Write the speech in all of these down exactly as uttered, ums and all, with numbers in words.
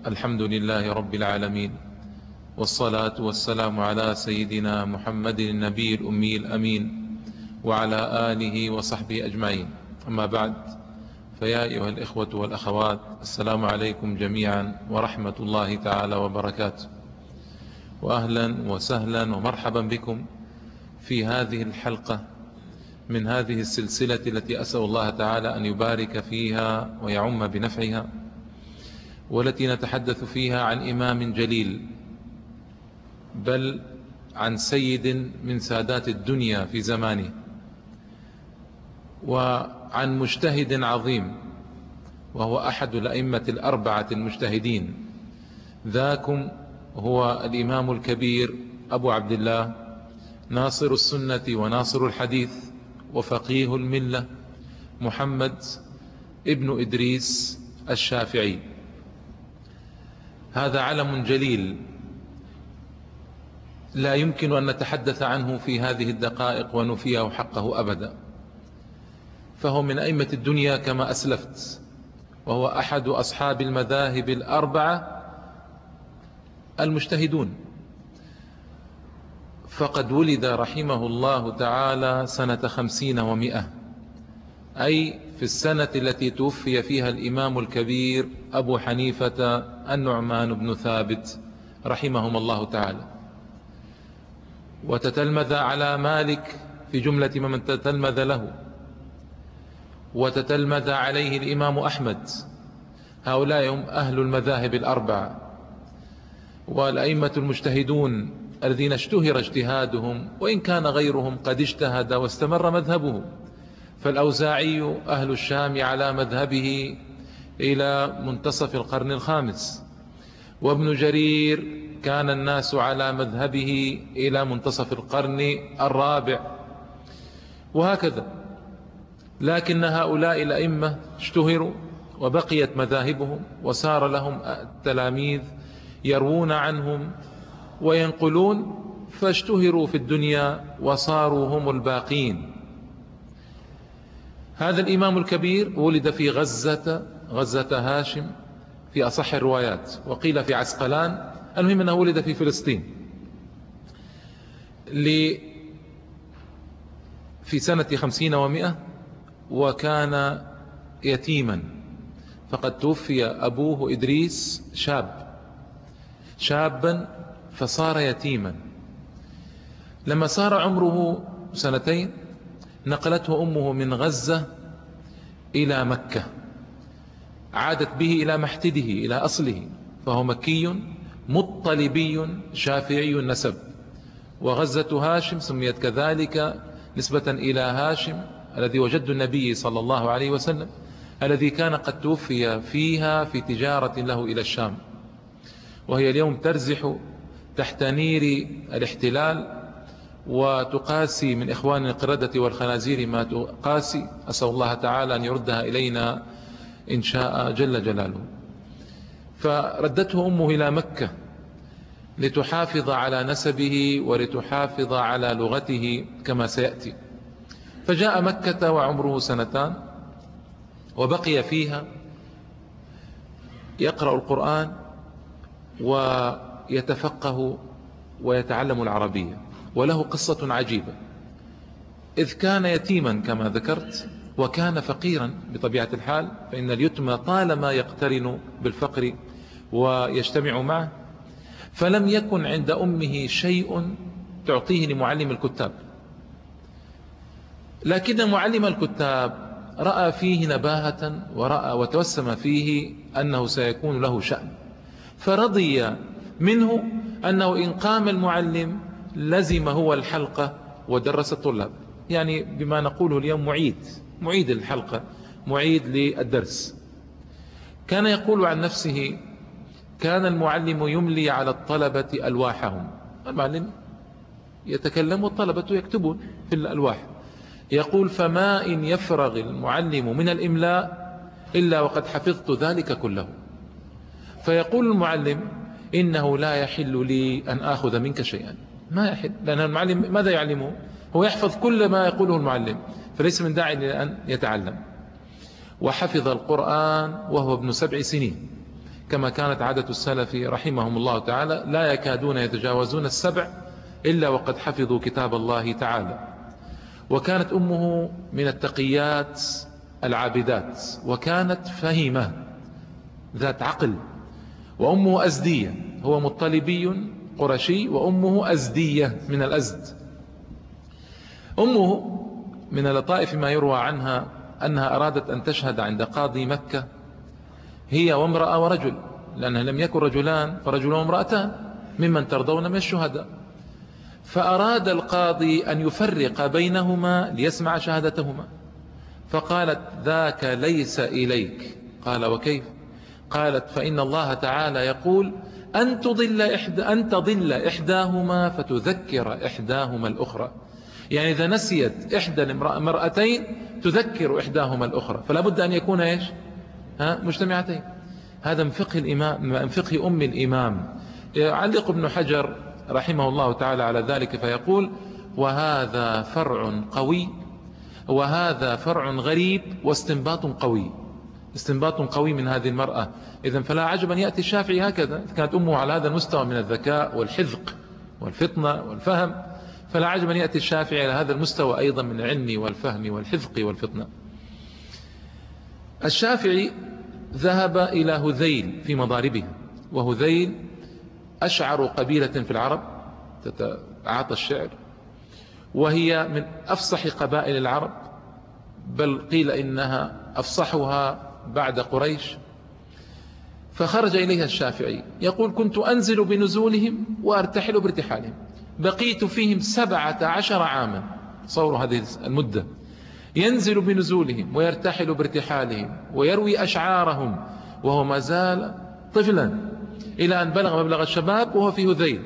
الحمد لله رب العالمين، والصلاة والسلام على سيدنا محمد النبي الأمي الأمين وعلى آله وصحبه أجمعين. أما بعد، فيا أيها الإخوة والأخوات، السلام عليكم جميعا ورحمة الله تعالى وبركاته، وأهلا وسهلا ومرحبا بكم في هذه الحلقة من هذه السلسلة التي أسأل الله تعالى أن يبارك فيها ويعم بنفعها، والتي نتحدث فيها عن إمام جليل، بل عن سيد من سادات الدنيا في زمانه، وعن مجتهد عظيم، وهو أحد الأئمة الأربعة المجتهدين. ذاكم هو الإمام الكبير أبو عبد الله ناصر السنة وناصر الحديث وفقيه الملة محمد ابن إدريس الشافعي. هذا علم جليل لا يمكن أن نتحدث عنه في هذه الدقائق ونفيه حقه أبدا، فهو من أئمة الدنيا كما أسلفت، وهو أحد أصحاب المذاهب الأربعة المجتهدون. فقد ولد رحمه الله تعالى سنة خمسين ومئة، أي في السنة التي توفي فيها الإمام الكبير أبو حنيفة النعمان بن ثابت رحمهم الله تعالى، وتتلمذ على مالك في جملة من تتلمذ له، وتتلمذ عليه الإمام أحمد. هؤلاء هم أهل المذاهب الأربعة والأئمة المجتهدون الذين اشتهر اجتهادهم، وإن كان غيرهم قد اجتهد واستمر مذهبه. فالأوزاعي أهل الشام على مذهبه إلى منتصف القرن الخامس، وابن جرير كان الناس على مذهبه إلى منتصف القرن الرابع، وهكذا. لكن هؤلاء الأئمة اشتهروا وبقيت مذاهبهم، وسار لهم التلاميذ يروون عنهم وينقلون، فاشتهروا في الدنيا وصاروا هم الباقين. هذا الإمام الكبير ولد في غزة غزة هاشم في أصح الروايات، وقيل في عسقلان. المهم أنه ولد في فلسطين في سنة خمسين ومئة، وكان يتيما، فقد توفي أبوه إدريس شاب شابا فصار يتيما. لما صار عمره سنتين نقلته أمه من غزة إلى مكة، عادت به إلى محتده إلى أصله، فهو مكي مطلبي شافعي النسب. وغزة هاشم سميت كذلك نسبة إلى هاشم الذي وجد النبي صلى الله عليه وسلم، الذي كان قد توفي فيها في تجارة له إلى الشام، وهي اليوم ترزح تحت نير الاحتلال وتقاسي من إخوان القردة والخنازير ما تقاسي. أسأل الله تعالى أن يردها إلينا إن شاء جل جلاله. فردته أمه إلى مكة لتحافظ على نسبه ولتحافظ على لغته كما سيأتي. فجاء مكة وعمره سنتان، وبقي فيها يقرأ القرآن ويتفقه ويتعلم العربية. وله قصة عجيبة، إذ كان يتيما كما ذكرت، وكان فقيرا بطبيعة الحال، فإن اليتم طالما يقترن بالفقر ويجتمع معه. فلم يكن عند أمه شيء تعطيه لمعلم الكتاب، لكن معلم الكتاب رأى فيه نباهة ورأى وتوسم فيه أنه سيكون له شأن، فرضي منه أنه إن قام المعلم لزم هو الحلقة ودرس الطلاب، يعني بما نقوله اليوم معيد معيد الحلقة، معيد للدرس. كان يقول عن نفسه: كان المعلم يملي على الطلبة ألواحهم. المعلم يتكلم والطلبة يكتبون في الألواح. يقول: فما إن يفرغ المعلم من الإملاء إلا وقد حفظت ذلك كله. فيقول المعلم: إنه لا يحل لي أن آخذ منك شيئا. ما يحل، لأن المعلم ماذا يعلمه؟ هو يحفظ كل ما يقوله المعلم، فليس من داعي لأن يتعلم. وحفظ القرآن وهو ابن سبع سنين، كما كانت عادة السلف رحمهم الله تعالى، لا يكادون يتجاوزون السبع إلا وقد حفظوا كتاب الله تعالى. وكانت أمه من التقيات العابدات، وكانت فهيمة ذات عقل. وأمه أزدية، هو مطلبي قرشي وأمه أزدية من الأزد. أمه من اللطائف ما يروى عنها أنها أرادت أن تشهد عند قاضي مكة هي وامرأة ورجل، لأنها لم يكن رجلان فرجل وامرأتان ممن ترضون من الشهداء. فأراد القاضي أن يفرق بينهما ليسمع شهادتهما، فقالت ذاك ليس إليك. قال وكيف؟ قالت فإن الله تعالى يقول أن تضل إحدى أن تضل إحداهما فتذكر إحداهما الأخرى، يعني إذا نسيت إحدى المرأتين تذكر إحداهما الأخرى، فلا بد أن يكون إيش؟ ها مجتمعتين. هذا من فقه الإمام، من فقه أم الإمام. يعلق ابن حجر رحمه الله تعالى على ذلك فيقول وهذا فرع قوي وهذا فرع غريب واستنباط قوي، استنباط قوي من هذه المرأة. إذن فلا عجب أن يأتي الشافعي هكذا، كانت أمه على هذا المستوى من الذكاء والحذق والفطنة والفهم، فلا عجب أن يأتي الشافعي على هذا المستوى أيضا من العلم والفهم والحذق والفطنة. الشافعي ذهب إلى هذيل في مضاربها، وهذيل أشعر قبيلة في العرب تتعاطى الشعر، وهي من أفصح قبائل العرب، بل قيل إنها أفصحها بعد قريش. فخرج إليها الشافعي يقول كنت أنزل بنزولهم وأرتحل بارتحالهم، بقيت فيهم سبعة عشر عاما، صوروا هذه المدة، ينزل بنزولهم ويرتحل بارتحالهم ويروي أشعارهم وهو ما زال طفلا إلى أن بلغ مبلغ الشباب وهو في هذيل.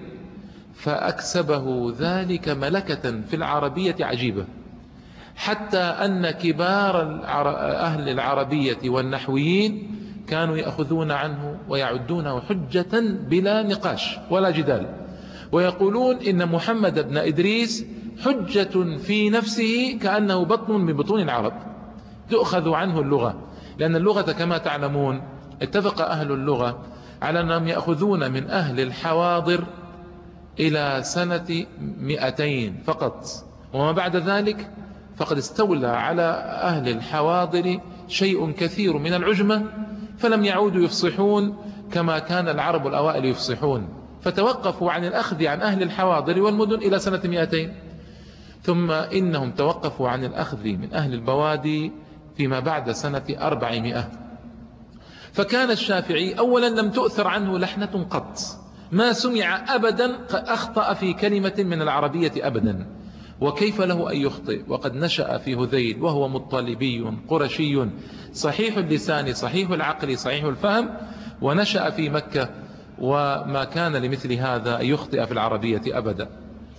فأكسبه ذلك ملكة في العربية عجيبة، حتى أن كبار أهل العربية والنحويين كانوا يأخذون عنه ويعدونه حجة بلا نقاش ولا جدال، ويقولون إن محمد بن إدريس حجة في نفسه كأنه بطن من بطون العرب، تؤخذ عنه اللغة، لأن اللغة كما تعلمون اتفق أهل اللغة على أنهم يأخذون من أهل الحواضر إلى سنة مئتين فقط، وما بعد ذلك فقد استولى على أهل الحواضر شيء كثير من العجمة، فلم يعودوا يفصحون كما كان العرب الأوائل يفصحون، فتوقفوا عن الأخذ عن أهل الحواضر والمدن إلى سنة مئتين، ثم إنهم توقفوا عن الأخذ من أهل البوادي فيما بعد سنة أربعمائة. فكان الشافعي أولا لم تؤثر عنه لحنة قط، ما سمع أبدا أخطأ في كلمة من العربية أبدا، وكيف له أن يخطئ وقد نشأ في هذيل وهو مطلبي قرشي صحيح اللسان صحيح العقل صحيح الفهم، ونشأ في مكة، وما كان لمثل هذا أن يخطئ في العربية أبدا.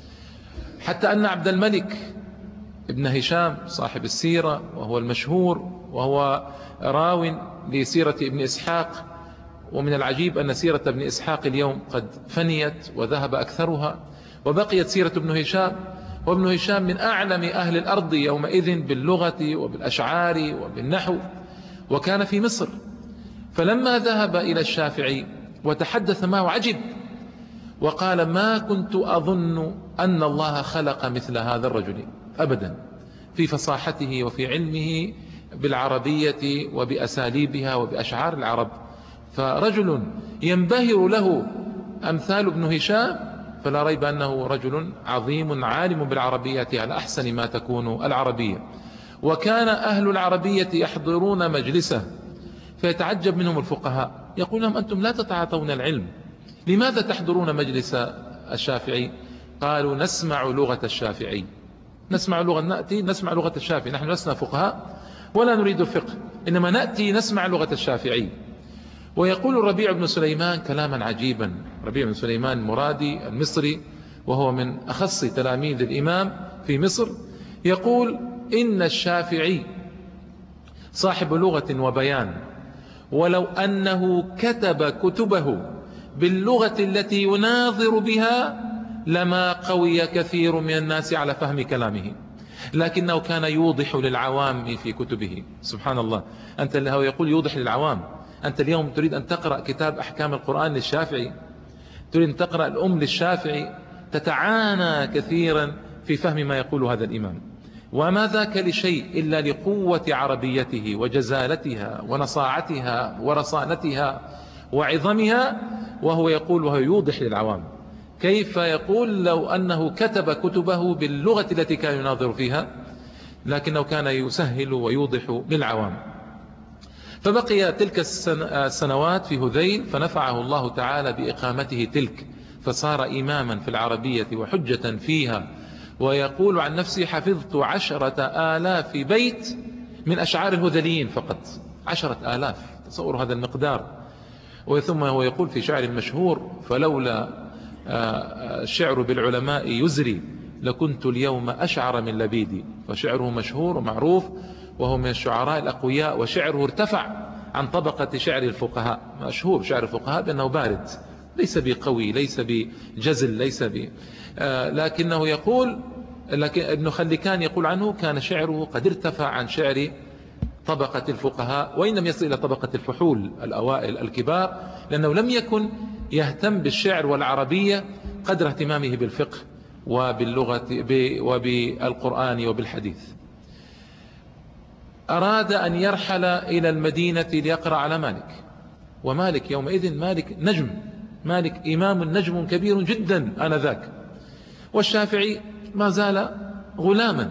حتى أن عبد الملك ابن هشام صاحب السيرة وهو المشهور وهو راو لسيرة ابن إسحاق، ومن العجيب أن سيرة ابن إسحاق اليوم قد فنيت وذهب أكثرها، وبقيت سيرة ابن هشام، وابن هشام من أعلم أهل الأرض يومئذ باللغة وبالأشعار وبالنحو، وكان في مصر. فلما ذهب إلى الشافعي وتحدث معه عجب، وقال ما كنت أظن أن الله خلق مثل هذا الرجل أبدا، في فصاحته وفي علمه بالعربية وبأساليبها وبأشعار العرب، فرجل ينبهر له أمثال ابن هشام، فلا ريب أنه رجل عظيم عالم بالعربية على أحسن ما تكون العربية. وكان أهل العربية يحضرون مجلسه فيتعجب منهم الفقهاء، يقول لهم أنتم لا تتعاطون العلم، لماذا تحضرون مجلس الشافعي؟ قالوا نسمع لغة الشافعي، نسمع لغة نأتي نسمع لغة الشافعي، نحن لسنا فقهاء ولا نريد الفقه، إنما نأتي نسمع لغة الشافعي. ويقول الربيع بن سليمان كلاما عجيبا، ربيع بن سليمان المرادي المصري وهو من أخص تلاميذ الإمام في مصر، يقول إن الشافعي صاحب لغة وبيان، ولو أنه كتب كتبه باللغة التي يناظر بها لما قوي كثير من الناس على فهم كلامه، لكنه كان يوضح للعوام في كتبه. سبحان الله، أنت اللي هو يقول يوضح للعوام، أنت اليوم تريد أن تقرأ كتاب أحكام القرآن للشافعي، تريد أن تقرأ الأم للشافعي، تتعانى كثيرا في فهم ما يقول هذا الإمام. وما ذاك لشيء إلا لقوة عربيته وجزالتها ونصاعتها ورصانتها وعظمها، وهو يقول وهو يوضح للعوام. كيف يقول لو أنه كتب كتبه باللغة التي كان يناظر فيها، لكنه كان يسهل ويوضح للعوام. فبقي تلك السنوات في هذيل، فنفعه الله تعالى بإقامته تلك، فصار إماما في العربية وحجة فيها. ويقول عن نفسه حفظت عشرة آلاف بيت من أشعار الهذليين فقط، عشرة آلاف، تصور هذا المقدار. وثم هو يقول في شعر المشهور فلولا الشعر بالعلماء يزري لكنت اليوم أشعر من لبيدي. فشعره مشهور ومعروف، وهو من الشعراء الأقوياء، وشعره ارتفع عن طبقة شعر الفقهاء. مشهور شعر الفقهاء بأنه بارد، ليس بقوي، ليس بجزل، ليس ب آه لكنه يقول، لكن ابن خلكان يقول عنه كان شعره قد ارتفع عن شعر طبقة الفقهاء، وإن لم يصل إلى طبقة الفحول الأوائل الكبار، لأنه لم يكن يهتم بالشعر والعربية قدر اهتمامه بالفقه وباللغة وبالقرآن وبالحديث. أراد أن يرحل إلى المدينة ليقرأ على مالك، ومالك يومئذ مالك نجم، مالك إمام نجم كبير جدا آنذاك، والشافعي ما زال غلاما.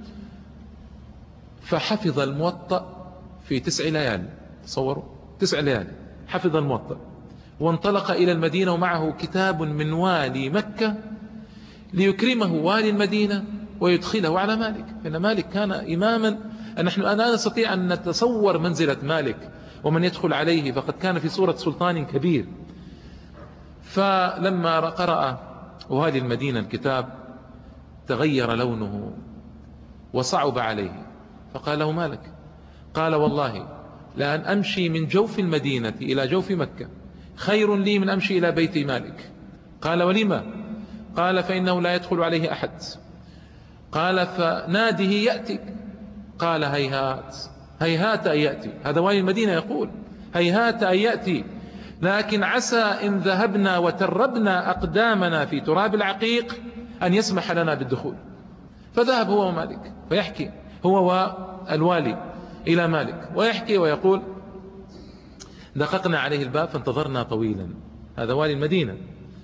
فحفظ الموطأ في تسع ليال، تصوروا تسع ليال حفظ الموطأ، وانطلق إلى المدينة ومعه كتاب من والي مكة ليكرمه والي المدينة ويدخله على مالك. فإن مالك كان إماما، نحن أنا نستطيع أن نتصور منزلة مالك ومن يدخل عليه، فقد كان في صورة سلطان كبير. فلما قرأ والي المدينة الكتاب تغير لونه وصعب عليه، فقال له مالك؟ قال والله لأن أمشي من جوف المدينة إلى جوف مكة خير لي من أمشي إلى بيت مالك. قال ولما؟ قال فإنه لا يدخل عليه أحد. قال فناده يأتيك. قال هيهات هيهات أن يأتي. هذا والي المدينة يقول هيهات أن يأتي، لكن عسى إن ذهبنا وتربنا أقدامنا في تراب العقيق أن يسمح لنا بالدخول. فذهب هو ومالك، فيحكي هو والوالي إلى مالك ويحكي ويقول دققنا عليه الباب فانتظرنا طويلا، هذا والي المدينة.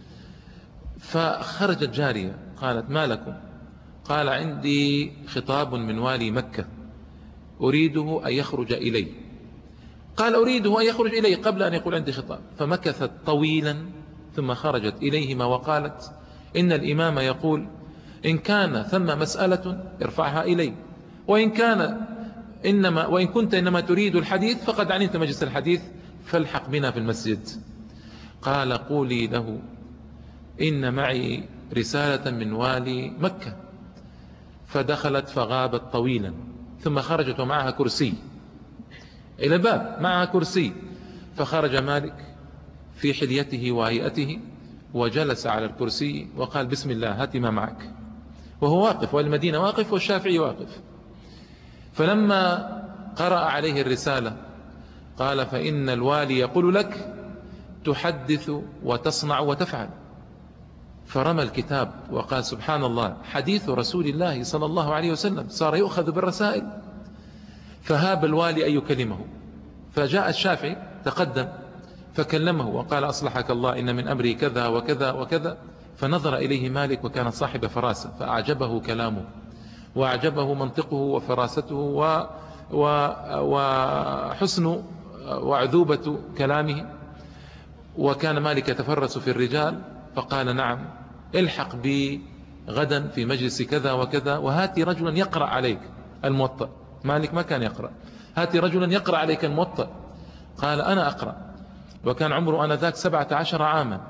فخرجت جارية قالت ما لكم؟ قال عندي خطاب من والي مكة أريده أن يخرج إلي. قال أريده أن يخرج إلي قبل أن يقول عندي خطاب. فمكثت طويلا ثم خرجت إليهما وقالت إن الإمام يقول إن كان ثم مسألة ارفعها إلي، وإن كان إنما وإن كنت إنما تريد الحديث فقد علمت مجلس الحديث فالحق بنا في المسجد. قال قولي له إن معي رسالة من والي مكة. فدخلت فغابت طويلا، ثم خرجت ومعها كرسي إلى الباب، معها كرسي. فخرج مالك في حليته وهيئته وجلس على الكرسي وقال بسم الله هات ما معك، وهو واقف والمدينة واقف والشافعي واقف. فلما قرأ عليه الرسالة قال فإن الوالي يقول لك تحدث وتصنع وتفعل. فرمى الكتاب وقال سبحان الله حديث رسول الله صلى الله عليه وسلم صار يؤخذ بالرسائل. فهاب الوالي أن يكلمه، فجاء الشافعي تقدم فكلمه وقال أصلحك الله إن من أمري كذا وكذا وكذا. فنظر إليه مالك وكان صاحب فراسة، فأعجبه كلامه وأعجبه منطقه وفراسته و و وحسن وعذوبة كلامه. وكان مالك يتفرس في الرجال، فقال نعم الحق بي غدا في مجلس كذا وكذا وهاتي رجلا يقرأ عليك الموطأ. مالك ما كان يقرأ، هاتي رجلا يقرأ عليك الموطأ. قال أنا أقرأ، وكان عمره آنذاك سبعة عشر عاما.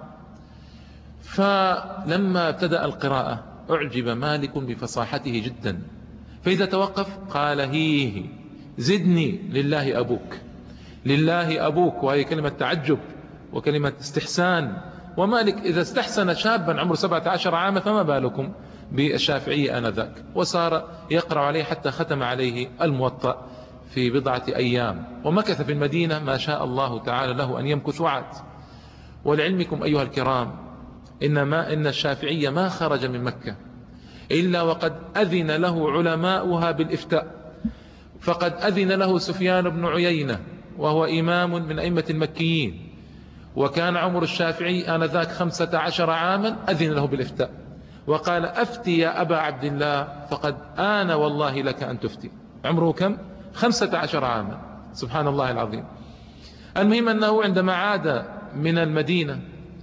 فلما ابتدأ القراءة أعجب مالك بفصاحته جدا، فإذا توقف قال هيه زدني لله أبوك، لله أبوك، وهي كلمة تعجب وكلمة استحسان. ومالك إذا استحسن شابا عمره سبعة عشر عاما فما بالكم بالشافعي آنذاك. وصار يقرأ عليه حتى ختم عليه الموطأ في بضعة أيام، ومكث في المدينة ما شاء الله تعالى له أن يمكث وعد. ولعلمكم أيها الكرام إنما إن الشافعية ما خرج من مكة إلا وقد أذن له علماؤها بالإفتاء، فقد أذن له سفيان بن عيينة وهو إمام من أئمة المكيين، وكان عمر الشافعي آنذاك خمسة عشر عاما، أذن له بالإفتاء وقال أفتي يا أبا عبد الله فقد آن والله لك أن تفتي. عمره كم؟ خمسة عشر عاما، سبحان الله العظيم. المهم أنه عندما عاد من المدينة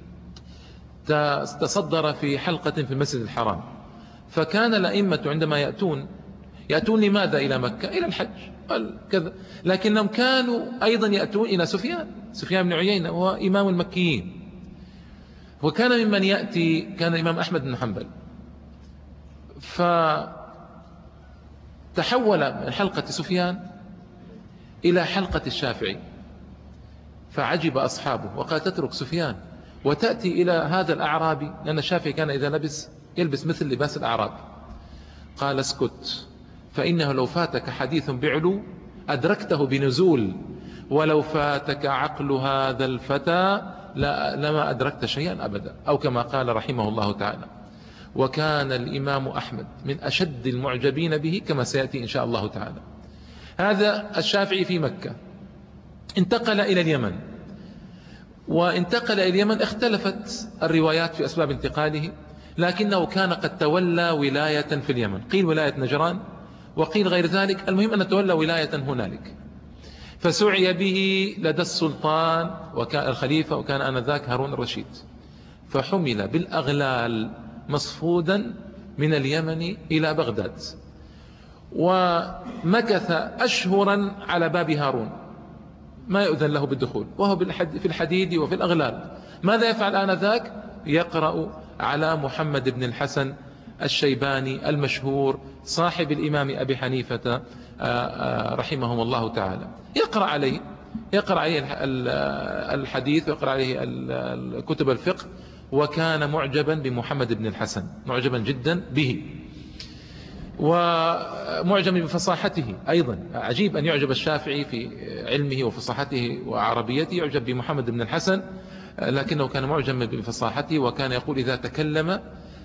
تصدر في حلقة في المسجد الحرام، فكان الأئمة عندما يأتون يأتون لماذا إلى مكة؟ إلى الحج كذا، لكنهم كانوا أيضا يأتون إلى سفيان سفيان بن عيينة وهو إمام المكيين. وكان ممن يأتي كان الإمام أحمد بن حنبل، فتحول من حلقة سفيان إلى حلقة الشافعي، فعجب أصحابه وقال تترك سفيان وتأتي إلى هذا الأعرابي، لأن الشافعي كان إذا لبس يلبس مثل لباس الأعراب. قال اسكت، فإنه لو فاتك حديث بعلو أدركته بنزول، ولو فاتك عقل هذا الفتى لما أدركت شيئا أبدا، أو كما قال رحمه الله تعالى. وكان الإمام أحمد من أشد المعجبين به كما سيأتي إن شاء الله تعالى. هذا الشافعي في مكة، انتقل إلى اليمن، وانتقل إلى اليمن اختلفت الروايات في أسباب انتقاله، لكنه كان قد تولى ولاية في اليمن، قيل ولاية نجران وقيل غير ذلك، المهم أن تولى ولاية هنالك. فسعي به لدى السلطان وكان الخليفة، وكان آنذاك هارون الرشيد، فحمل بالأغلال مصفودا من اليمن إلى بغداد، ومكث أشهرا على باب هارون ما يؤذن له بالدخول، وهو في الحديد وفي الأغلال. ماذا يفعل آنذاك؟ يقرأ على محمد بن الحسن الشيباني المشهور صاحب الإمام أبي حنيفة رحمهم الله تعالى، يقرأ عليه يقرأ عليه الحديث ويقرأ عليه كتب الفقه، وكان معجبا بمحمد بن الحسن، معجبا جدا به، ومعجبا بفصاحته أيضا. عجيب أن يعجب الشافعي في علمه وفصاحته وعربيته، يعجب بمحمد بن الحسن، لكنه كان معجبا بفصاحته، وكان يقول إذا تكلم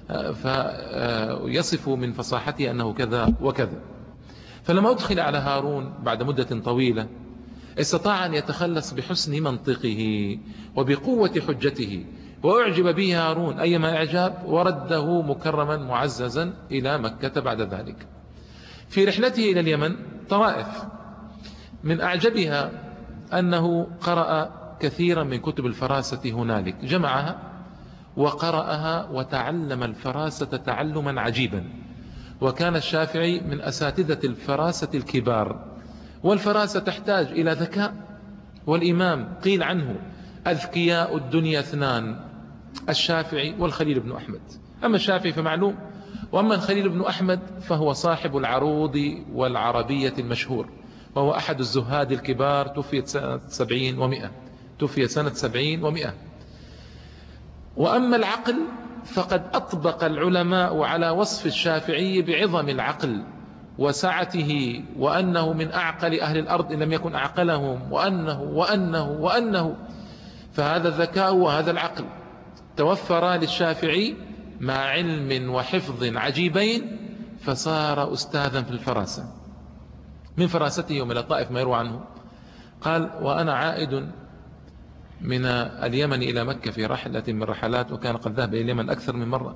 فيصف من فصاحته أنه كذا وكذا. فلما أدخل على هارون بعد مدة طويلة استطاع أن يتخلص بحسن منطقه وبقوة حجته، وأعجب به هارون أيما إعجاب، ورده مكرما معززا إلى مكة بعد ذلك. في رحلته إلى اليمن طرائف، من أعجبها أنه قرأ كثيرا من كتب الفراسة هنالك، جمعها وقرأها وتعلم الفراسة تعلما عجيبا. وكان الشافعي من أساتذة الفراسة الكبار، والفراسة تحتاج إلى ذكاء، والإمام قيل عنه أذكياء الدنيا اثنان، الشافعي والخليل بن أحمد. أما الشافعي فمعلوم، وأما الخليل بن أحمد فهو صاحب العروض والعربية المشهور، وهو أحد الزهاد الكبار، توفي سنة سبعين ومئة توفي سنة سبعين ومئة. وأما العقل فقد أطبق العلماء على وصف الشافعي بعظم العقل وسعته، وأنه من أعقل أهل الأرض إن لم يكن أعقلهم، وأنه وأنه وأنه فهذا الذكاء وهذا العقل توفر للشافعي مع علم وحفظ عجيبين، فصار أستاذا في الفراسة. من فراسته يوم إلى الطائف ما يروى عنه قال: وأنا عائد من اليمن إلى مكة في رحلة من رحلات، وكان قد ذهب إلى اليمن أكثر من مرة،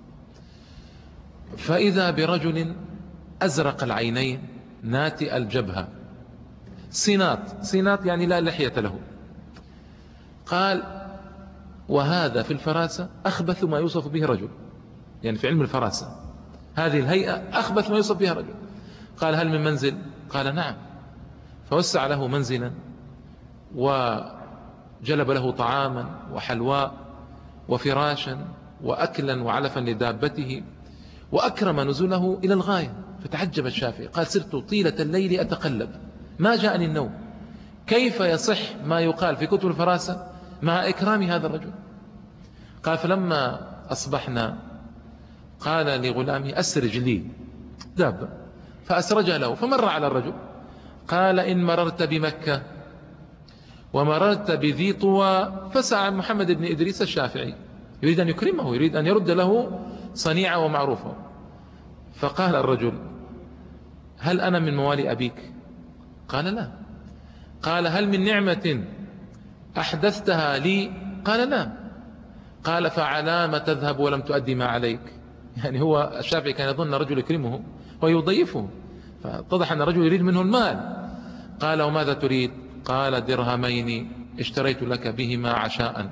فإذا برجل أزرق العينين ناتئ الجبهة، سينات سينات يعني لا لحية له. قال: وهذا في الفراسة أخبث ما يوصف به رجل، يعني في علم الفراسة هذه الهيئة أخبث ما يوصف بها رجل. قال: هل من منزل؟ قال: نعم. فوسع له منزلا وجلب له طعاما وحلواء وفراشا وأكلا وعلفا لدابته، وأكرم نزله إلى الغاية. فتعجب الشافعي، قال: سرت طيلة الليل أتقلب ما جاءني النوم، كيف يصح ما يقال في كتب الفراسة مع إكرام هذا الرجل؟ قال: فلما أصبحنا قال لغلامه: أسرج لي دابة، فأسرج له، فمر على الرجل قال إن مررت بمكة ومررت بذي طوى فسعى محمد بن إدريس الشافعي يريد أن يكرمه، يريد أن يرد له صنيعه ومعروفه. فقال الرجل هل أنا من موالي أبيك؟ قال لا. قال هل من نعمة أحدثتها لي؟ قال لا. قال فعلام تذهب ولم تؤدي ما عليك؟ يعني هو الشافعي كان يظن رجل يكرمه ويضيفه، فاتضح أن الرجل يريد منه المال. قال وماذا تريد؟ قال درهمين اشتريت لك بهما عشاء،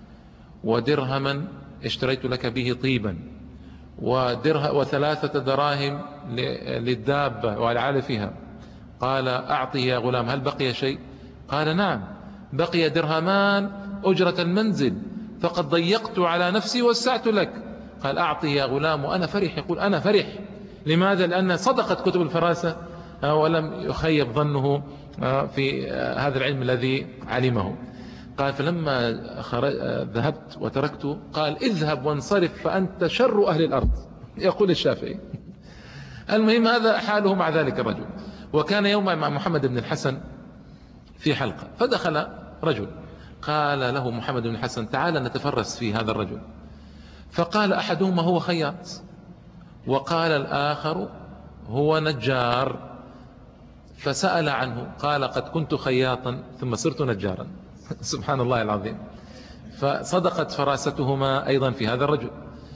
ودرهما اشتريت لك به طيبا، ودره وثلاثة دراهم للدابة ولعلفها. قال أعطه يا غلام هل بقي شيء؟ قال نعم بقي درهمان أجرة المنزل فقد ضيقت على نفسي وسعت لك. قال أعطه يا غلام. وأنا فرح، يقول أنا فرح. لماذا؟ لأن صدقت كتب الفراسة ولم يخيب ظنه في هذا العلم الذي علمه. قال فلما ذهبت وتركته قال اذهب وانصرف فأنت شر أهل الأرض، يقول الشافعي. المهم هذا حاله مع ذلك الرجل. وكان يوما مع محمد بن الحسن في حلقة، فدخل رجل قال له محمد بن الحسن تعال نتفرس في هذا الرجل. فقال أحدهما هو خياط، وقال الآخر هو نجار. فسأل عنه قال قد كنت خياطا ثم صرت نجارا. سبحان الله العظيم. فصدقت فراستهما أيضا في هذا الرجل،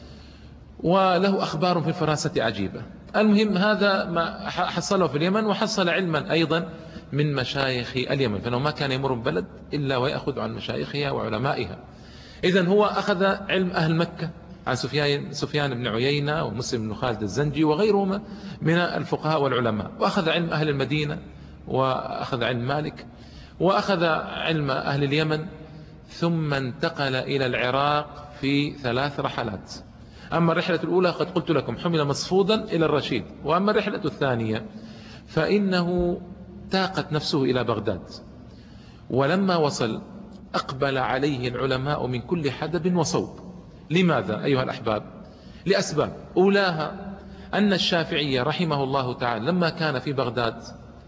وله أخبار في الفراسة عجيبة. المهم هذا ما حصله في اليمن، وحصل علما أيضا من مشايخ اليمن، فإنه ما كان يمر ببلد إلا ويأخذ عن مشايخها وعلمائها. إذن هو أخذ علم أهل مكة عن سفيان, سفيان بن عيينة ومسلم بن خالد الزنجي وغيرهما من الفقهاء والعلماء، وأخذ علم أهل المدينة، وأخذ علم مالك، وأخذ علم أهل اليمن، ثم انتقل إلى العراق في ثلاث رحلات. أما الرحلة الأولى قد قلت لكم حمل مصفودا إلى الرشيد، وأما الرحلة الثانية فإنه تاقت نفسه إلى بغداد، ولما وصل أقبل عليه العلماء من كل حدب وصوب. لماذا أيها الأحباب؟ لأسباب. أولاها أن الشافعي رحمه الله تعالى لما كان في بغداد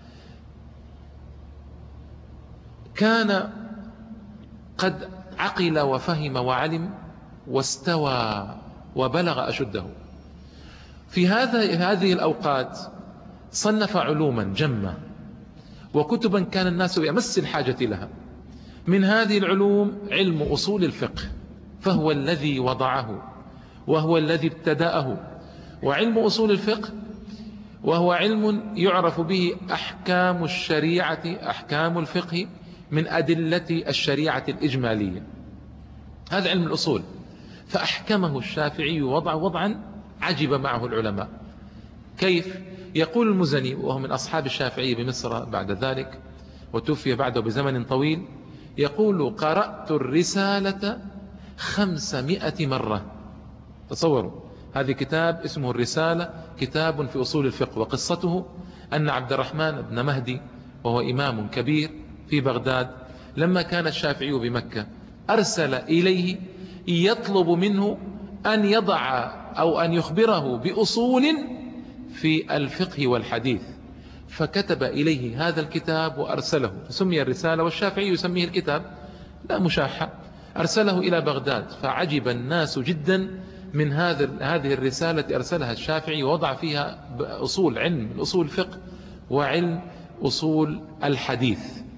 كان قد عقل وفهم وعلم واستوى وبلغ أشده. في هذا هذه الأوقات صنف علوما جمة وكتبا كان الناس بأمس الحاجة لها. من هذه العلوم علم أصول الفقه، فهو الذي وضعه وهو الذي ابتدأه. وعلم أصول الفقه وهو علم يعرف به أحكام الشريعة، أحكام الفقه من أدلة الشريعة الإجمالية. هذا علم الأصول، فأحكمه الشافعي وضع وضعا عجب معه العلماء. كيف؟ يقول المزني وهو من أصحاب الشافعي بمصر بعد ذلك وتوفي بعده بزمن طويل، يقول قرأت الرسالة خمسمائة مرة. تصوروا، هذا كتاب اسمه الرسالة، كتاب في أصول الفقه. وقصته أن عبد الرحمن بن مهدي وهو إمام كبير في بغداد لما كان الشافعي بمكة أرسل إليه يطلب منه أن يضع أو أن يخبره بأصول في الفقه والحديث، فكتب إليه هذا الكتاب وأرسله، فسمي الرسالة، والشافعي يسميه الكتاب، لا مشاحة. أرسله إلى بغداد، فعجب الناس جدا من هذه الرسالة أرسلها الشافعي، ووضع فيها أصول علم أصول الفقه وعلم أصول الحديث.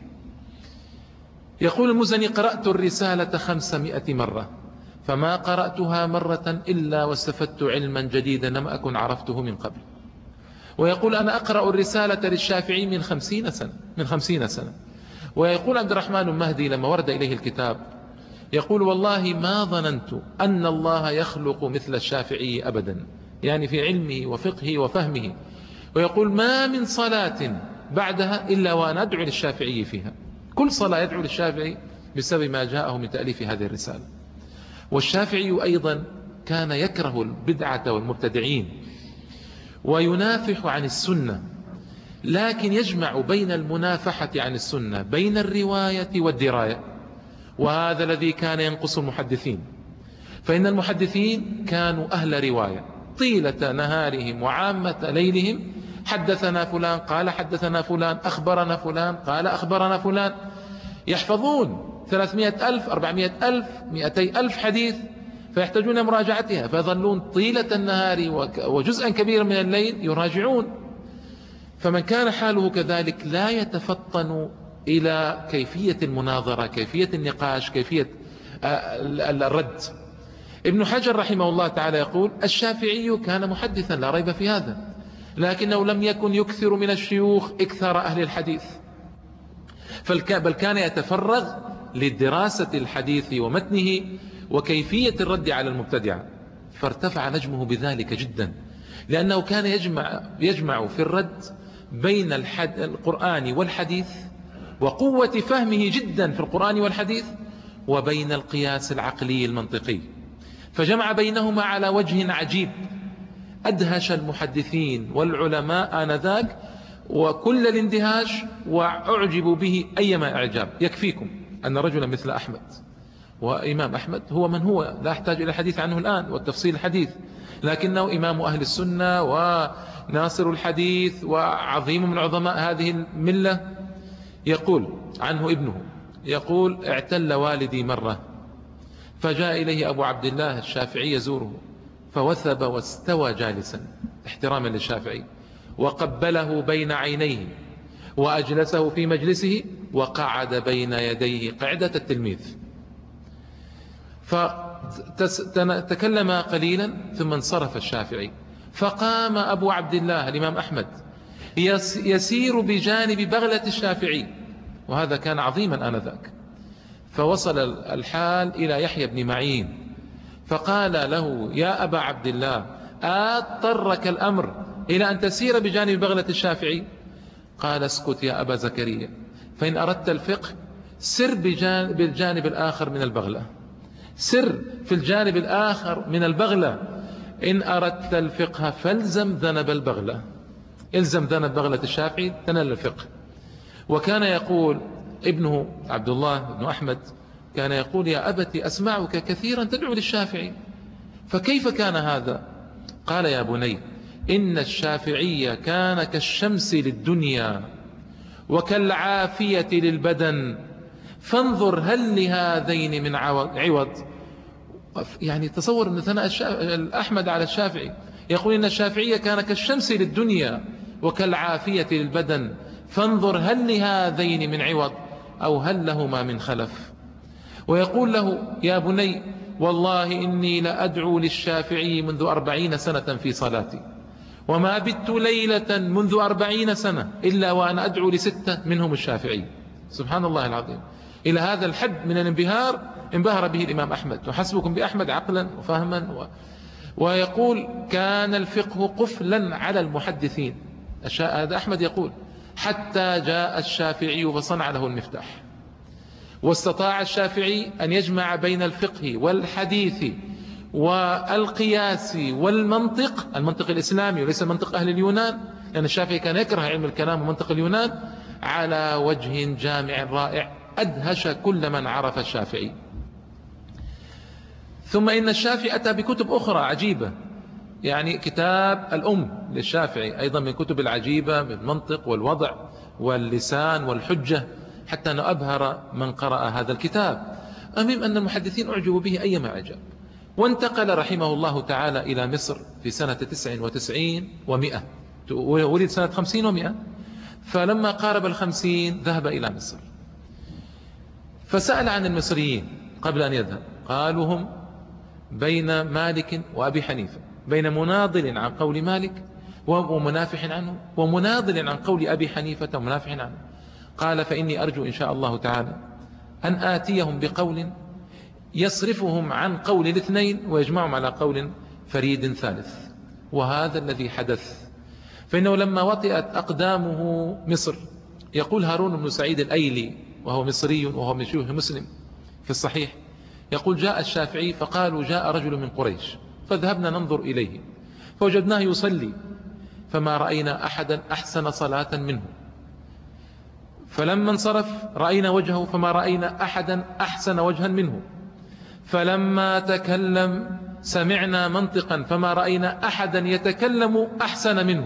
يقول المزني قرأت الرسالة خمسمائة مرة، فما قرأتها مرة إلا واستفدت علما جديدا لم أكن عرفته من قبل. ويقول أنا أقرأ الرسالة للشافعي من خمسين سنة من خمسين سنة. ويقول عبد الرحمن المهدي لما ورد إليه الكتاب يقول والله ما ظننت أن الله يخلق مثل الشافعي أبدا، يعني في علمه وفقهه وفهمه. ويقول ما من صلاة بعدها إلا وأنا أدعو للشافعي فيها، كل صلاة يدعو للشافعي بسبب ما جاءه من تأليف هذه الرسالة. والشافعي أيضا كان يكره البدعة والمبتدعين وينافح عن السنة، لكن يجمع بين المنافحة عن السنة بين الرواية والدراية، وهذا الذي كان ينقص المحدثين. فإن المحدثين كانوا أهل رواية طيلة نهارهم وعامة ليلهم، حدثنا فلان قال حدثنا فلان، أخبرنا فلان قال أخبرنا فلان. يحفظون ثلاثمائة ألف، أربعمائة ألف، مئتي ألف حديث، فيحتاجون مراجعتها، فيظلون طيلة النهار وجزءا كبيرا من الليل يراجعون. فمن كان حاله كذلك لا يتفطن إلى كيفية المناظرة، كيفية النقاش، كيفية الرد. ابن حجر رحمه الله تعالى يقول: الشافعي كان محدثا لا ريب في هذا، لكنه لم يكن يكثر من الشيوخ إكثار أهل الحديث، بل كان يتفرغ لدراسة الحديث ومتنه وكيفية الرد على المبتدعة، فارتفع نجمه بذلك جدا، لأنه كان يجمع, يجمع في الرد بين القرآن والحديث وقوة فهمه جدا في القرآن والحديث، وبين القياس العقلي المنطقي، فجمع بينهما على وجه عجيب أدهش المحدثين والعلماء آنذاك وكل الاندهاش، وأعجبوا به أيما إعجاب. يكفيكم أن رجلا مثل أحمد، وإمام أحمد هو من هو، لا أحتاج إلى الحديث عنه الآن والتفصيل الحديث، لكنه إمام أهل السنة وناصر الحديث وعظيم من عظماء هذه الملة. يقول عنه ابنه، يقول: اعتل والدي مرة، فجاء إليه أبو عبد الله الشافعي يزوره، فوثب واستوى جالسا احتراما للشافعي، وقبله بين عينيه، وأجلسه في مجلسه، وقعد بين يديه قعدة التلميذ. فتكلم قليلا ثم انصرف الشافعي، فقام أبو عبد الله الإمام أحمد يسير بجانب بغلة الشافعي، وهذا كان عظيما آنذاك. فوصل الحال إلى يحيى بن معين، فقال له: يا أبا عبد الله، أضطرك الأمر إلى أن تسير بجانب بغلة الشافعي؟ قال: اسكت يا أبا زكريا، فإن أردت الفقه سر بجانب الجانب الآخر من البغلة، سر في الجانب الآخر من البغلة، إن أردت الفقه فالزم ذنب البغلة، الزم ذنب بغلة الشافعي تنال الفقه. وكان يقول ابنه عبد الله بن أحمد، كان يقول: يا أبتي أسمعك كثيرا تدعو للشافعي، فكيف كان هذا؟ قال: يا بني، إن الشافعي كان كالشمس للدنيا وكالعافية للبدن، فانظر هل لهذين من عوض. يعني تصور أن ثناء أحمد على الشافعي، يقول: إن الشافعي كان كالشمس للدنيا وكالعافية للبدن، فانظر هل لهذين من عوض أو هل لهما من خلف. ويقول له: يا بني، والله إني لأدعو للشافعي منذ أربعين سنة في صلاتي، وما بت ليلة منذ أربعين سنة إلا وأنا أدعو لستة منهم الشافعي. سبحان الله العظيم، إلى هذا الحد من الانبهار انبهر به الإمام أحمد، وحسبكم بأحمد عقلا وفهما و... ويقول: كان الفقه قفلا على المحدثين. هذا أحمد يقول: حتى جاء الشافعي فصنع له المفتاح، واستطاع الشافعي أن يجمع بين الفقه والحديث والقياس والمنطق، المنطق الإسلامي وليس منطق أهل اليونان، لأن الشافعي كان يكره علم الكلام ومنطق اليونان، على وجه جامع رائع أدهش كل من عرف الشافعي. ثم إن الشافعي أتى بكتب أخرى عجيبة، يعني كتاب الأم للشافعي أيضا من كتب العجيبة، من المنطق والوضع واللسان والحجة، حتى أن أبهر من قرأ هذا الكتاب. المهم أن المحدثين أعجبوا به أيما عجب. وانتقل رحمه الله تعالى إلى مصر في سنة تسع وتسعين ومئة، ولد سنة خمسين ومئة، فلما قارب الخمسين ذهب إلى مصر، فسأل عن المصريين قبل أن يذهب، قالوا: هم بين مالك وأبي حنيفة، بين مناضل عن قول مالك ومنافح عنه، ومناضل عن قول أبي حنيفة ومنافح عنه. قال: فإني أرجو إن شاء الله تعالى أن آتيهم بقول يصرفهم عن قول الاثنين ويجمعهم على قول فريد ثالث. وهذا الذي حدث، فإنه لما وطئت أقدامه مصر، يقول هارون بن سعيد الأيلي وهو مصري وهو من شيوخ مسلم في الصحيح، يقول: جاء الشافعي فقالوا: جاء رجل من قريش، فذهبنا ننظر إليه فوجدناه يصلي، فما رأينا أحدا أحسن صلاة منه، فلما انصرف رأينا وجهه فما رأينا أحدا أحسن وجها منه، فلما تكلم سمعنا منطقا فما رأينا أحدا يتكلم أحسن منه،